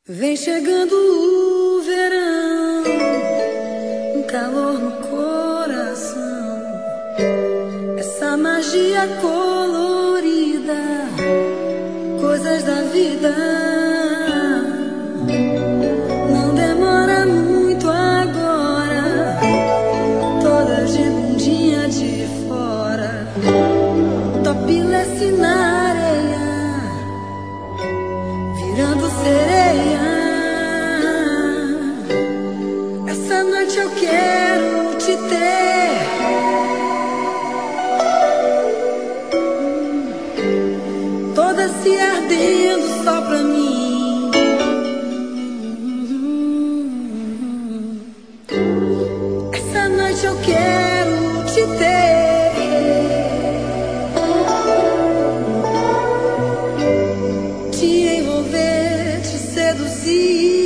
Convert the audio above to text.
Vem chegando o verão, um calor no coração, essa magia colorida, coisas da vida. Não demora muito agora, todas de bundinha de fora, topless na areia, virando sereia. Essa noite eu quero te ter, toda se ardendo só pra mim. Essa noite eu quero te ter, te envolver, te seduzir.